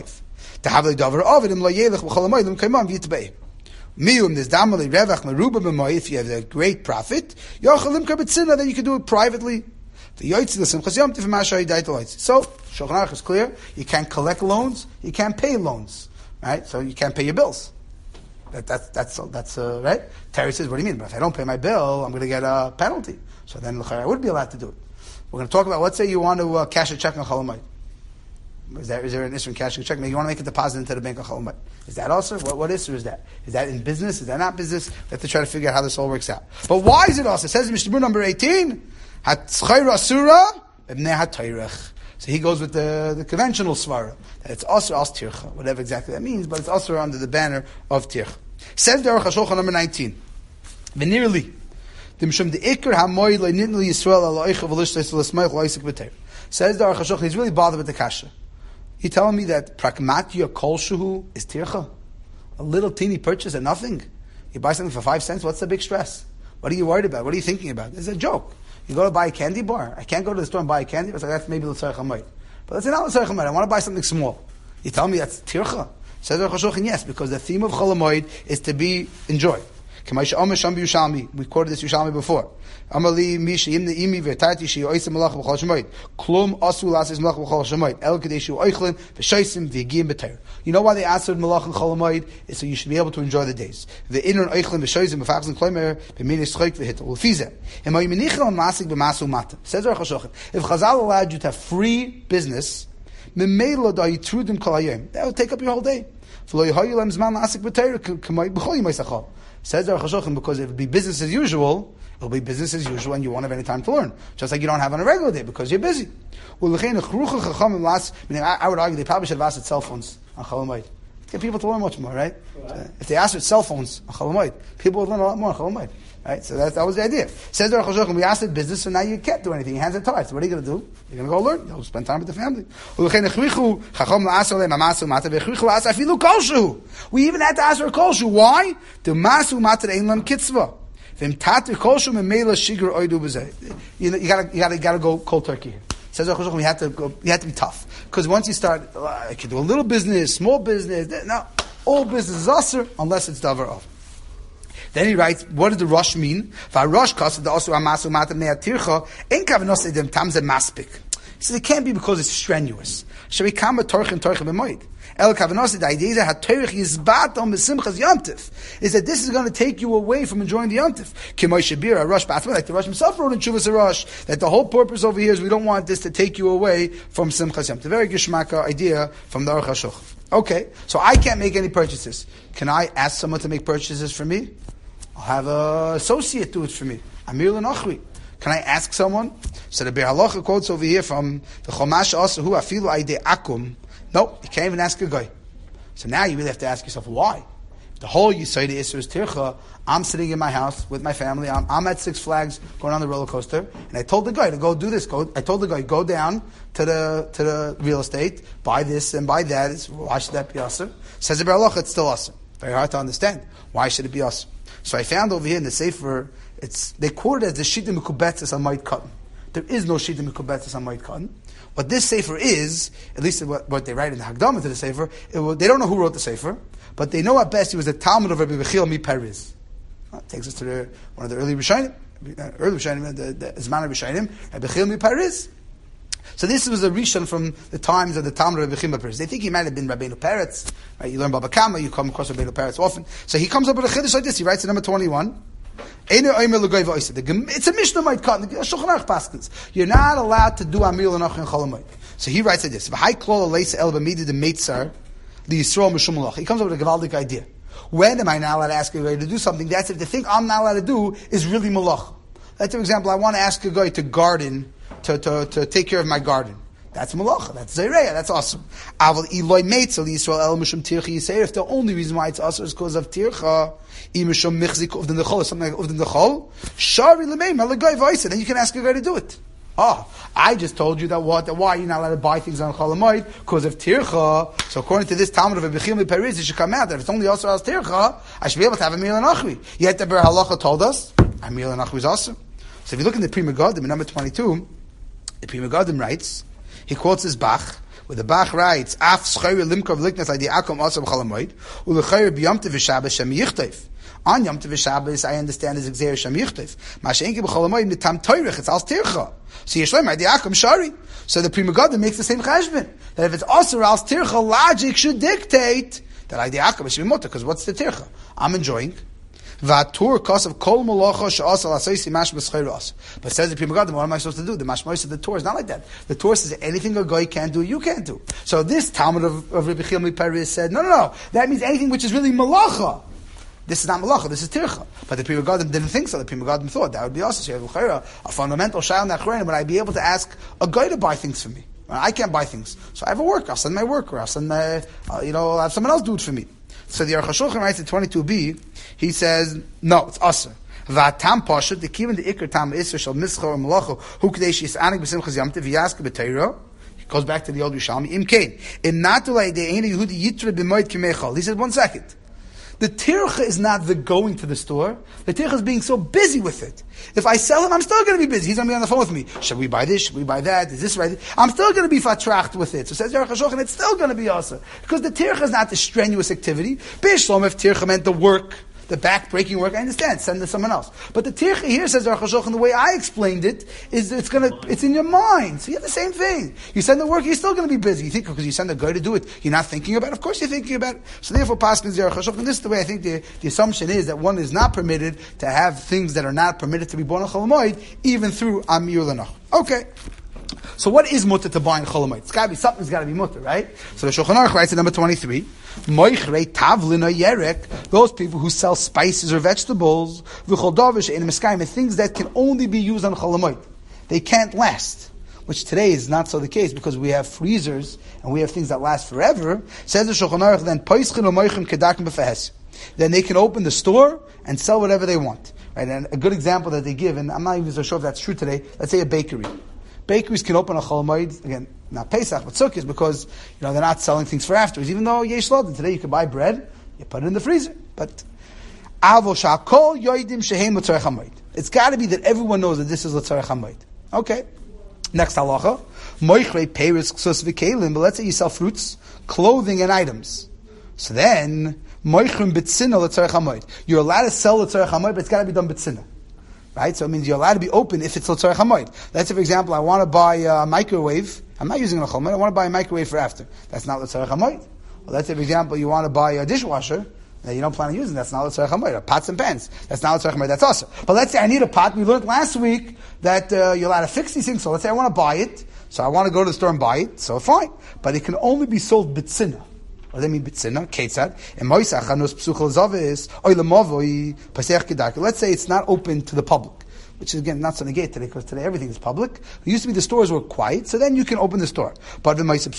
To have the davar of it, im lo yelech b'chol hamoedim kaimam v'yitbei. Miyum this damali revach meruba b'moed. If you have a great profit, yochel limka b'tzina, then you can do it privately. The yoytzi l'simchas yom tif ma'ashay dait loytzi. So Shulchan Aruch is clear. You can't collect loans. You can't pay loans. Right? So you can't pay your bills. That, that's that's that's uh, right. Terry says, "What do you mean? But if I don't pay my bill, I'm going to get a penalty." So then I would be allowed to do it. We're going to talk about. Let's say you want to uh, cash a check on Chol Hamoed. Is there is there an issue in cashing a check? Maybe you want to make a deposit into the bank on Chol Hamoed. Is that also what what issue is that? Is that in business? Is that not business? We have to try to figure out how this all works out. But why is it also? It says in Mishnah number eighteen, "Hatzchayra asura b'nei hatayrech." So he goes with the, the conventional svara, that it's also as tircha, whatever exactly that means, but it's also under the banner of tircha. Says the Aruch HaShulchan number nineteen, V'nirli, Dimshum de'ikr ha'moy le'nitnu Yisrael ala'oicha v'lishtais l'smaych l'oisik b'teir. Says the Aruch HaShulchan, he's really bothered with the kasha. He telling me that pragmatia kol shuhu is tircha? A little teeny purchase and nothing? You buy something for five cents, what's the big stress? What are you worried about? What are you thinking about? It's a joke. You go to buy a candy bar. I can't go to the store and buy a candy bar. It's like, that's maybe l'tzarech hamayit. But let's say not l'tzarech hamayit. I want to buy something small. You tell me that's tircha? Says the Aruch HaShulchan, yes, because the theme of Chol Hamoed is to be enjoyed. We quoted this Yushalmi before. Amali mishi im neimi v'tati shi oisem malach b'chol shemoed. Klum asu lasis malach b'chol shemoed. El kadeshu oichlin v'shaisim v'yigim b'teir. You know why they answered malach and Chol Hamoed? Is so you should be able to enjoy the days. V'inun oichlin v'shaisim v'fachzin kloimer v'minis choik v'hitel. U'fize. Ema yimenichel masik b'masu matam. Says Aruch HaShulchan, if Chazal allowed you to have free business, memelo da yitrudim kol hayom, that would take up your whole day. V'lo yehoyu lem zman lasik b'teir k'may b'chol yimay sachal. Says the Aruch HaShulchan, because if it would be business as usual, it'll be business as usual and you won't have any time to learn. Just like you don't have on a regular day because you're busy. I would argue they probably should have asked at cell phones on Chol Hamoed. Get people to learn much more, right? So if they asked at cell phones on Chol Hamoed, people would learn a lot more on Chol Hamoed. Right? So that, that was the idea. Says the Aruch HaShulchan, we asked at business, so now you can't do anything. Your hands are tied. So what are you going to do? You're going to go learn. You'll spend time with the family. We even had to ask for a kolshu. Why? The masu matar einlam kitzvah. You know, you gotta, you gotta, you gotta go cold turkey here. Says Aruch HaShulchan, you have to go, you have to be tough. Because once you start, uh, I can do a little business, small business, no, all business is usher unless it's davar of. Then he writes, what does the rush mean? V'arosh kased also amasu matam ne'atircha en kavanos edem tamze maspik. He says it can't be because it's strenuous. Shall kama torchen torchen b'moed. El kavanos, the idea is that hatorich yizbatom b'simchas yomtiv, is that this is going to take you away from enjoying the yomtiv. K'moy shabir a rush b'atma, like the Rush himself wrote in Chuvas Rush, that the whole purpose over here is we don't want this to take you away from simchas yomtiv. Very gishmaka idea from the Aruch HaShulchan. Okay, so I can't make any purchases. Can I ask someone to make purchases for me? I'll have an associate do it for me. Amir l'nochri. Can I ask someone? So the Be'er Halacha quotes over here from the Chomash also, who afilu aidei akum. No, you can't even ask a guy. So now you really have to ask yourself, why? The whole Yisrael Isser is tircha. I'm sitting in my house with my family. I'm, I'm at Six Flags going on the roller coaster, and I told the guy to go do this. Go. I told the guy, go down to the to the real estate, buy this and buy that. It's, why should that be usher? Says the Be'er Halacha, it's still usher. Very hard to understand. Why should it be usher? So I found over here in the Sefer, it's they quote it as the Shita Mikubetzes on Moed Katan. There is no Shita Mikubetzes on Moed Katan. What this Sefer is, at least what, what they write in the Hagdama to the Sefer, it will, they don't know who wrote the Sefer, but they know at best he was the Talmud of Rabbi Yechiel MiPeriz. Well, takes us to the, one of the early Rishonim, uh, early Rishonim, the, the Zman of Rishonim, Rabbi Yechiel MiPeriz. So this was a Rishon from the times of the Talmud of Rabbi Yechiel MiPeriz. They think he might have been Rabbeinu Peretz. Right? You learn Baba Kama, you come across Rabbeinu Peretz often. So he comes up with a Chiddush like this. He writes in number twenty-one. It's a Mishnah Moed Katan. Shulchan Aruch paskins. You're not allowed to do Amir l'nochri and Chol Hamoed. So he writes like this. V'hai klol aleis el b'midi de meitzar the Yisrael mishum malach. He comes up with a Gavaldic idea. When am I not allowed to ask a guy to do something? That's if the thing I'm not allowed to do is really malach. Like, for example, I want to ask a guy to garden, to, to, to take care of my garden. That's malacha. That's zayreya. That's awesome. Aval iloy meitzel Yisrael el mishum tircha yisrael. If the only reason why it's awesome is because of tircha, imishum michzik of the nechol, something like of the nechol, shari lemeim alagoy vayse. Then you can ask a guy to do it. Oh, I just told you that what? Why you're not allowed to buy things on Chol Hamoed? Because of tircha. So according to this Talmud of Rabbi Yechiel MiPeriz, it should come out that if it's only also as tircha, I should be able to have a Amir l'nochri. Yet the Be'er Halacha told us Amir l'nochri is awesome. So if you look in the Pri Megadim, in number twenty-two, the Pri Megadim writes, he quotes his Bach, where the Bach writes, Af schayre limkov liknas adi akom asam chalamoid, ulechayre b'yamtiv v'shabbos shem yichtov. On Yom Tov Shabbos, I understand is Xer Shem Yichtov. Mashenki b'cholamoid mitam toirich, it's al tircha. So Yishlem adi akom shari. So the Pri Megadim makes the same cheshbon. That if it's also al tircha, logic should dictate that adi akom should be mutter, because what's the tircha? I'm enjoying. V'atur kosav kol molacha she'asal asoisi mash b'scheiros. But says the Pri Megadim, what am I supposed to do? The mashmois of the Torah is not like that. The Torah says anything a guy can do, you can't do. So this Talmud of, of Rabbi Chilmi Paris said, no, no, no. That means anything which is really malacha. This is not malacha, this is tircha. But the Pri Megadim didn't think so. The Pri Megadim thought that would be also so a fundamental shayla nachrein. But I'd be able to ask a guy to buy things for me. I can't buy things, so I have a worker. I'll send my worker. I'll send my, uh, you know, I'll have someone else do it for me. So the Aruch HaShulchan writes in twenty-two b. He says no, it's aser. V'atam pashut the kivin the ikar tam iser shel mischa or malacha hu kadei sheyisanik b'simchas yamtiv v'yaska b'teira. He goes back to the old Yerushalmi. Im kein im natulei de ene Yehudi yitre b'moed kimechal. He says one second. The tircha is not the going to the store. The tircha is being so busy with it. If I sell him, I'm still going to be busy. He's going to be on the phone with me. Should we buy this? Should we buy that? Is this right? I'm still going to be fatracht with it. So says Aruch HaShulchan, it's still going to be also. Because the tircha is not the strenuous activity. B'shlom, if tircha meant the work, the back-breaking work, I understand. Send to someone else. But the tircha here, says Aruch HaShulchan, the way I explained it, is it's gonna, it's in your mind. So you have the same thing. You send the work, you're still going to be busy. You think because you send a guy to do it, you're not thinking about it? Of course you're thinking about it. So therefore, Paskin Aruch HaShulchan, this is the way I think the, the assumption is that one is not permitted to have things that are not permitted to be born on Chol Hamoed, even through Amir Lanach. Okay. So what is mutter to buy in Chol Hamoed? It's got to be something's got to be mutter, right? So the Shulchan Aruch writes in number twenty-three, Moichrei tavlin yerek, those people who sell spices or vegetables, v'chol davish in meskayim, things that can only be used on Chol Hamoed. They can't last, which today is not so the case because we have freezers and we have things that last forever. Says the Shulchan Aruch, then poischin u'moichem kedakim b'fehes. Then they can open the store and sell whatever they want. Right? And a good example that they give, and I'm not even so sure if that's true today, let's say a bakery. Bakeries can open a Chol Hamoed, again, not Pesach, but Sukkot, because, you know, they're not selling things for afterwards. Even though Yesh Loden, today you can buy bread, you put it in the freezer. But, Avo Shakol Yoidim Shehem L'Tzarech HaMoed. It's got to be that everyone knows that this is L'Tzarech HaMoed. Okay. Next halacha. Moichrei Peiris Ksus V'Kelim, but let's say you sell fruits, clothing, and items. So then, Moichrim B'Tzina L'Tzarech HaMoed. You're allowed to sell L'Tzarech HaMoed, but it's got to be done B'Tzina. Right? So it means you're allowed to be open if it's L'Tzarech HaMoed. Let's say, for example, I want to buy a microwave. I'm not using a Chol Hamoed. I want to buy a microwave for after. That's not L'Tzarech HaMoed. Well, let's say, for example, you want to buy a dishwasher that you don't plan on using. That's not L'Tzarech HaMoed. Or pots and pans. That's not L'Tzarech HaMoed. That's also. But let's say I need a pot. We learned last week that uh, you're allowed to fix these things. So let's say I want to buy it. So I want to go to the store and buy it. So fine. But it can only be sold b'tzina. What does that mean, b'tzina? Ketzad. And moisach hanos psuchel zavis oy lemavoi pasech kedak. Let's say it's not open to the public, which is again not so negate today because today everything is public. It used to be the stores were quiet, so then you can open the store. But but let's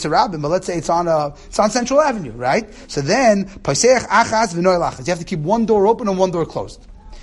say it's on a it's on Central Avenue, right? So then pasech achas v'noy lachas. You have to keep one door open and one door closed.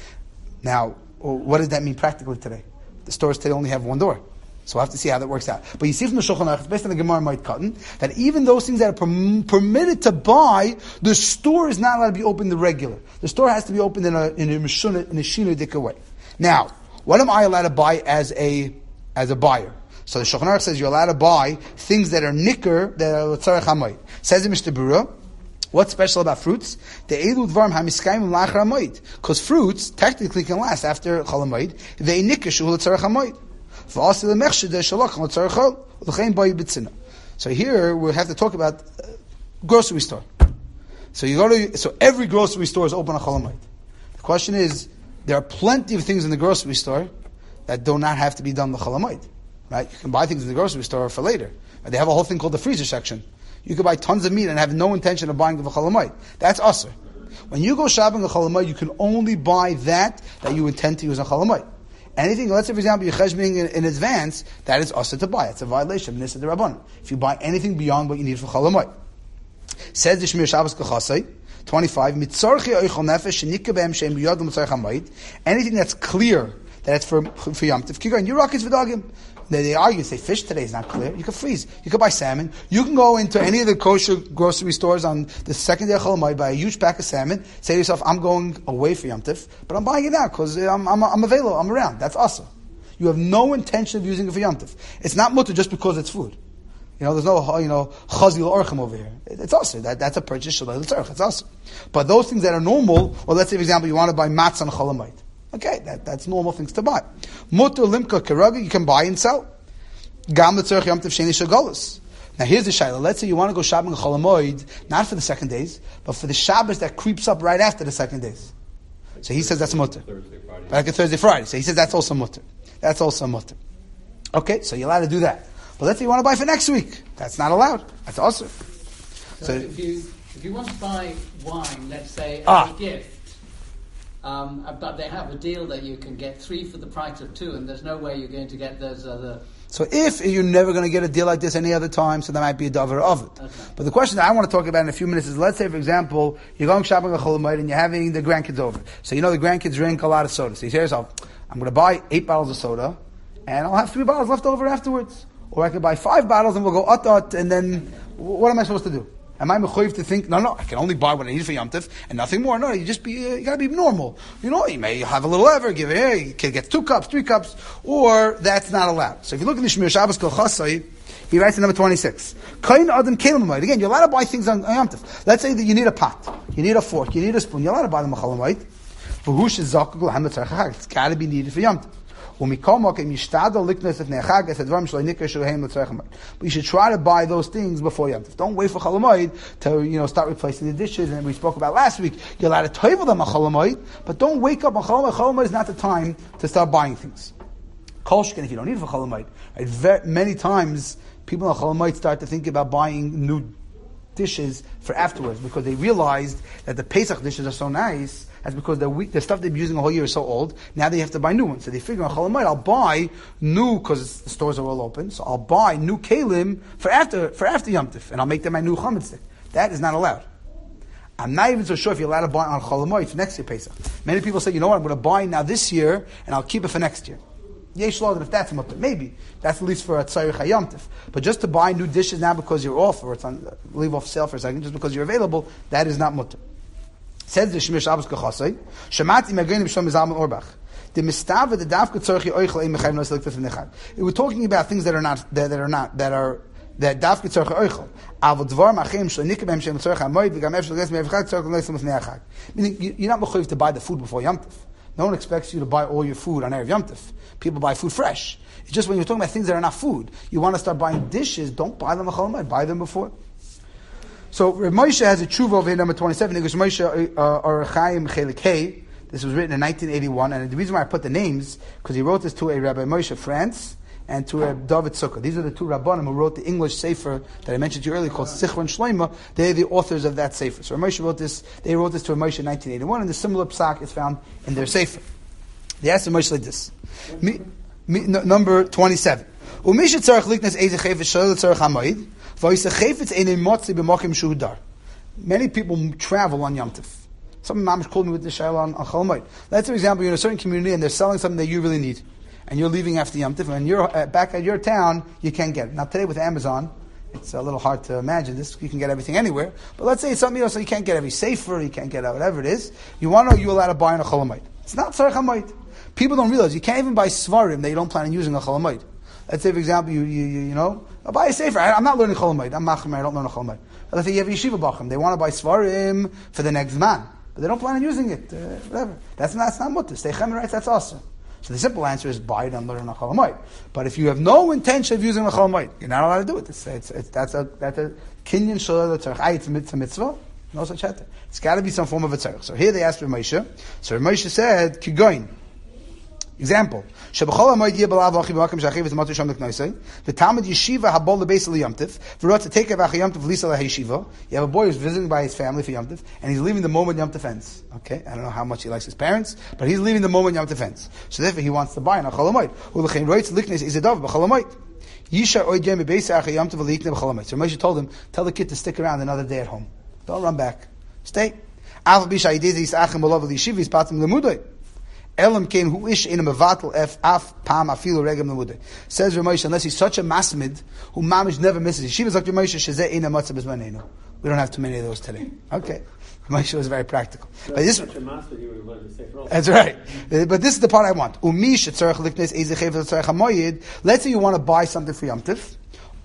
Now, what does that mean practically today? The stores today only have one door. So we'll have to see how that works out. But you see from the Shulchan Aruch, based on the Gemara Moed Katan, that even those things that are perm- permitted to buy, the store is not allowed to be open the regular. The store has to be opened in a in a mishuna, in a shinudika way. Now, what am I allowed to buy as a as a buyer? So the Shulchan Aruch says you're allowed to buy things that are nicker, that are L'Tzarech HaMoed. Says the Mishnah Berurah, what's special about fruits? The Eilu Dvarim HaMiskayim L'Achar HaMoed. Because fruits technically can last after Chol Hamoed. They nicker Shu L'Tzarech HaMoed. So here we have to talk about uh, grocery store. So you go to so every grocery store is open on Chol Hamoed. The question is, there are plenty of things in the grocery store that do not have to be done on Chol Hamoed. Right? You can buy things in the grocery store for later. They have a whole thing called the freezer section. You can buy tons of meat and have no intention of buying the Chol Hamoed. That's usher. When you go shopping on Chol Hamoed, you can only buy that that you intend to use on Chol Hamoed. Anything, let's say for example, you're cheshboning in, in advance, that is also to buy. It's a violation of Nisa de Rabbanan. If you buy anything beyond what you need for Chol Hamoed. Says the Shmir Shabbos Kachasai, twenty-five, Mitzorchi oichol nefesh shenika behem she'em b'yod l'Tzarech HaMoed. Anything that's clear that it's for, for Yom Tov. Kigar, and you rockets v'dagim. They, they argue, say fish today is not clear. You can freeze. You can buy salmon. You can go into any of the kosher grocery stores on the second day of Chol Hamoed, buy a huge pack of salmon, say to yourself, I'm going away for Yom Tov, but I'm buying it now because I'm, I'm, I'm available, I'm around. That's awesome. You have no intention of using it for Yom Tov. It's not mutter just because it's food. You know, there's no, you know, chazil orchim over here. It's also that that's a purchase shalei l'tzarech. It's also. But those things that are normal, or let's say, for example, you want to buy matzah and cholamayit. Okay, that, that's normal things to buy. Mutter limka keraga, you can buy and sell. Gam l'tzarech yom tov sheni shagolus. Now here's the shayla. Let's say you want to go shopping a cholamayit, not for the second days, but for the Shabbos that creeps up right after the second days. So he says that's a mutter. Thursday, Friday. Like a Thursday, Friday. So he says that's also mutter. That's also mutter. Okay, so you're allowed to do that. But let's say you want to buy for next week. That's not allowed. That's also. So, So, if you if you want to buy wine, let's say as Ah. a gift, um, but they have a deal that you can get three for the price of two, and there's no way you're going to get those other. so if you're never going to get a deal like this any other time, so that might be a davar of it. Okay. But the question that I want to talk about in a few minutes is, let's say, for example, you're going shopping at Cholamayit and you're having the grandkids over. So you know the grandkids drink a lot of soda. So you say to yourself, I'm going to buy eight bottles of soda, and I'll have three bottles left over afterwards. Or I could buy five bottles and we'll go ut-ut, and then what am I supposed to do? Am I mechuyev to think, no, no, I can only buy what I need for Yom Tov and nothing more? No, you just be, uh, you gotta be normal. You know, you may have a little ever, give it here, you can get two cups, three cups, or that's not allowed. So if you look at the Shmir Shabbos Kol Chasai, he writes in number twenty-six. Kain Adam Kelim Hamayit. Again, you're allowed to buy things on, on Yom Tov. Let's say that you need a pot, you need a fork, you need a spoon, you're allowed to buy them a Chalamayit. It's gotta be needed for Yom Tov. But you should try to buy those things before Yom Tov. Don't wait for Cholamayid to, you know, start replacing the dishes. And we spoke about last week, you're allowed to toivel them on Cholamayid, but don't wake up on Cholamayid. Cholamayid is not the time to start buying things. Kolshkin, if you don't need it for Cholamayid. Right? Very, many times, people on Cholamayid start to think about buying new dishes for afterwards because they realized that the Pesach dishes are so nice. That's because the, the stuff they've been using a whole year is so old. Now they have to buy new ones. So they figure on Cholamayit, I'll buy new, because the stores are all open, so I'll buy new Kalim for after for after Yom Tov, and I'll make them my new chametz stick. That is not allowed. I'm not even so sure if you're allowed to buy on Cholamayit for next year Pesach. Many people say, you know what, I'm going to buy now this year, and I'll keep it for next year. Yesh lo, if that's mutter, maybe. That's at least for a Tzarech HaYom Tov. But just to buy new dishes now because you're off, or it's on, leave off sale for a second, just because you're available, that is not mutter. Says the Shmir Shabbos Kachasei, Shemati Meganim B'Shem Zalman Orbach. The mistava the davka tzorchi oichel ein mechayim noselik tefim nechad. We're talking about things that are not that, that are not that are that davka tzorchi oichel. Avol dvar machim shlenik b'hem shem tzorchi hamoed v'gam efshel ges me'evchad tzorchi noselik tefim nechad. Meaning you're not mechuyev to buy the food before Yom Tov. No one expects you to buy all your food on Erev Yom Tov. People buy food fresh. It's just when you're talking about things that are not food, you want to start buying dishes. Don't buy them a cholamayit. Buy them before. So Rav Moshe has a tshuva over here, number twenty-seven. It goes Moshe Orach Chaim Chelik Hey. This was written in nineteen eighty-one, and the reason why I put the names because he wrote this to a Rabbi Moshe France and to a David Sukkah. These are the two Rabbanim who wrote the English sefer that I mentioned to you earlier called Sichron Shloima. They're the authors of that sefer. So Rav Moshe wrote this. They wrote this to Rav Moshe in nineteen eighty-one, and the similar psak is found in their sefer. They asked Rav Moshe like this. Me, me, no, number twenty-seven. Umisha tzarich liknas eze chayfetz shel tzarich hamayid. Many people travel on Yom Tov. Some mamish called me with the shayla on, on Cholamayit. Let's, for example, you're in a certain community and they're selling something that you really need, and you're leaving after Yom Tov, and you're uh, back at your town, you can't get it. Now today with Amazon, it's a little hard to imagine this. You can get everything anywhere. But let's say it's something else, so you can't get every sefer, you can't get whatever it is. You want to know you're allowed to buy on a Cholamayit. It's not tzarech hamayit. People don't realize you can't even buy svarim that you don't plan on using a Cholamayit. Let's say, for example, you you you, you know, I'll buy a sefer. I, I'm not learning Cholamayit. I'm machmer. I don't learn a Cholamayit. Let's say you have a yeshiva bachim. They want to buy svarim for the next man, but they don't plan on using it. Uh, whatever. That's not that's not mutter. Stay chemer rights. That's awesome. So the simple answer is buy it and learn a Cholamayit. But if you have no intention of using a Cholamayit, you're not allowed to do it. It's, it's, it's, that's a that's a kinyan shalal tzarich. Ay, it's a mitzvah. No such heter. It's got to be some form of a tzarich. So here they asked Rav Moshe. So Rav Moshe said, kigoin. Example: Shebachol hamoed yeh b'lav achi b'makom shachiv v'zmatu sham l'knoisei. The Talmud yeshiva habol lebeis l'yom tov. V'rot to take a v'achi yom tov lisa l'hayeshiva. You have a boy who's visiting by his family for Yom Tov, and he's leaving the moment Yom Tov ends. Okay, I don't know how much he likes his parents, but he's leaving the moment Yom Tov ends. So therefore, he wants to buy an acholamayit. U'lechein roitz liknes is a dove b'cholamayit. Yisha oid yem bebeis achi yom tov v'likne b'cholamayit. So Moshe told him, tell the kid to stick around another day at home. Don't run back. Stay. Alpha bisha idezi is achim olav l'yeshiva is patim l'mudoi. Elam came who ish in a mevatel f af pam afilu regem lemude. Says Rav Moshe, unless he's such a masmid who mamish never misses. She was like Rav Moshe shezeh ina matzah bezmanenu. We don't have too many of those today. Okay, Rav Moshe was very practical. But this, such a master, he would have learned to say for that's right. But this is the part I want. Umish tzarich liknes ezechev tzarich hamoyed. Let's say you want to buy something for Yom Tov.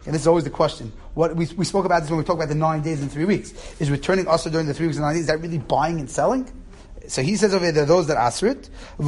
And this is always the question. What we, we spoke about this when we talked about the nine days and three weeks. Is returning also during the three weeks and nine days, is that really buying and selling? So he says over here, there are those that answer it.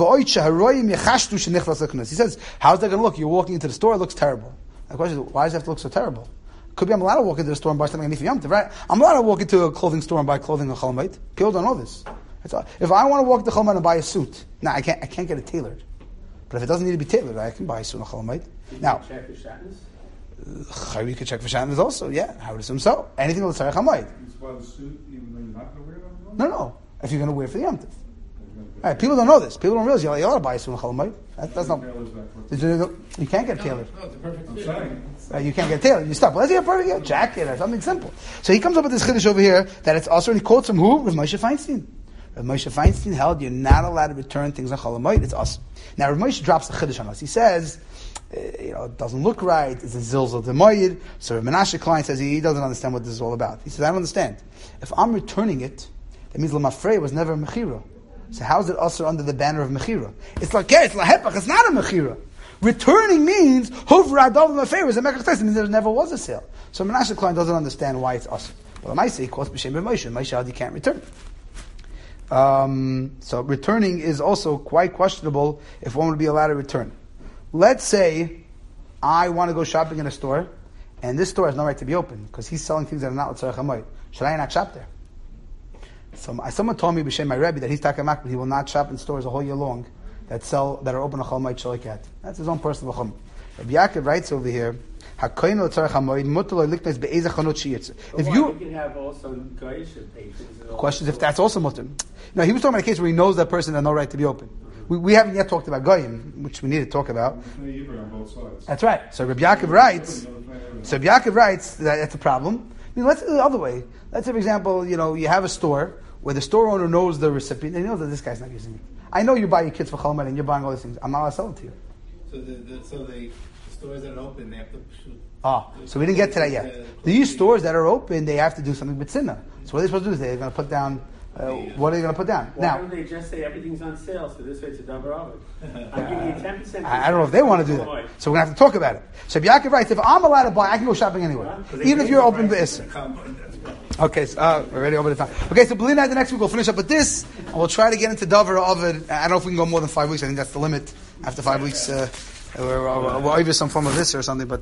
He says, how's that going to look? You're walking into the store, it looks terrible. The question is, why does it have to look so terrible? Could be I'm allowed to walk into the store and buy something I need for Yom Tov, right? I'm allowed to walk into a clothing store and buy clothing on Chol Hamoed. People don't know this. If I want to walk to Chol Hamoed and buy a suit, now I can't, I can't get it tailored. But if it doesn't need to be tailored, I can buy a suit on Chol Hamoed. Now, check for shatnez? You could check for shatnez also, yeah. I would assume so. Anything with Tzarech Hamoed. It's why the suit, even though you're not going to wear it? No, no. If you're going to wear it for the Yom Tov. Right, people don't know this. People don't realize you're allowed to buy a suit on Chol Hamoed. That, that's not. You can't get tailored. No, it's a perfect I'm fit. saying. Uh, you can't get tailored. You stop. Well, let's get a perfect yeah, jacket or something simple. So he comes up with this chiddush over here that it's also, and he quotes from who? Rav Moshe Feinstein. Rav Moshe Feinstein held you're not allowed to return things on Chol Hamoed. It's us. Now Rav Moshe drops the chiddush on us. He says, uh, you know, it doesn't look right. It's a zilzal demoyed. So Rav Menashe Klein says he, he doesn't understand what this is all about. He says, I don't understand. If I'm returning it, that means Lamafrei was never a mechira. So how is it also under the banner of mechira? It's like, yeah, it's lahepach. It's not a mechira. Returning means hovra adov mafei was a mekach test. It means there never was a sale. So Menashe Klein doesn't understand why it's us. Well, I say, quotes b'shem b'Moshe. Moshe you can't return. Um, so returning is also quite questionable if one would be allowed to return. Let's say I want to go shopping in a store, and this store has no right to be open because he's selling things that are not l'tzarech hamoed. Should I not shop there? So someone told me b'shem my Rebbe that he's takamak, but he will not shop in stores a whole year long that sell that are open a chol hamoed shalikat. That's his own personal chum. Rabbi Yaakov writes over here, "Hakoyin l'tzarech hamoed mutar lo liknes be'ezeh chanot sheyitz." If you, you can have also goyish patrons. questions if that's also mutar. No, he was talking about a case where he knows that person has no right to be open. We, we haven't yet talked about goyim, which we need to talk about. On both sides. That's right. So Rabbi Yaakov writes. So Rabbi Yaakov writes that that's a problem. I mean, let's do it the other way. Let's say, for example, you know, you have a store where the store owner knows the recipient and he knows that this guy's not using it. I know you buy your kids for Chol Hamoed and you're buying all these things. I'm not allowed to sell it to you. So the, the so the stores that are open, they have to shoot. Ah, so we didn't get to that yet. These stores that are open, they have to do something with sinna. So what are they supposed to do? They're going to put down. Uh, what are they going to put down? Why now, don't they just say everything's on sale? So this way it's a double oven. I'm giving you ten percent. I I don't know if they want to do that. So we're going to have to talk about it. So Yaakov writes, if I'm allowed to buy, I can go shopping anywhere, even if you're open for Issa. Okay, so, uh, we're already over the time. Okay, so Belina, the next week we'll finish up with this, and we'll try to get into Dover of it. I don't know if we can go more than five weeks. I think that's the limit. After five weeks, uh, we're, we're, we're over some form of this or something, but